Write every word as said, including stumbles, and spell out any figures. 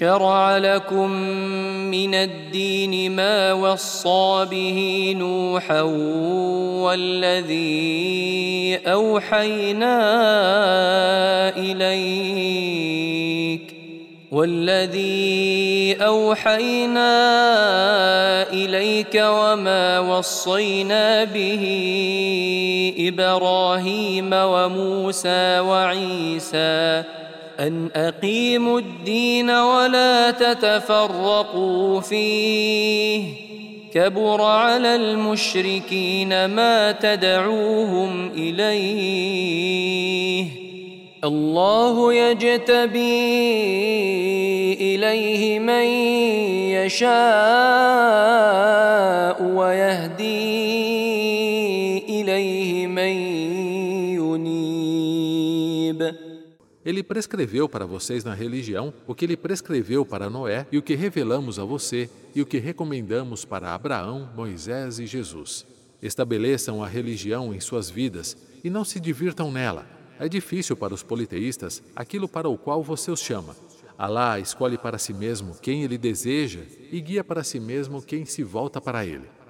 شرع لكم من الدين ما وصى به نوحا والذي أوحينا إليك والذي أوحينا إليك وما وصينا به إبراهيم وموسى وعيسى أن أقيموا الدين ولا تتفرقوا فيه كبر على المشركين ما تدعوهم إليه الله يجتبي إليه من يشاء ويهدي إليه من ينيب. Ele prescreveu para vocês na religião o que ele prescreveu para Noé e o que revelamos a você e o que recomendamos para Abraão, Moisés e Jesus. Estabeleçam a religião em suas vidas e não se divirtam nela. É difícil para os politeístas aquilo para o qual você os chama. Alá escolhe para si mesmo quem ele deseja e guia para si mesmo quem se volta para ele.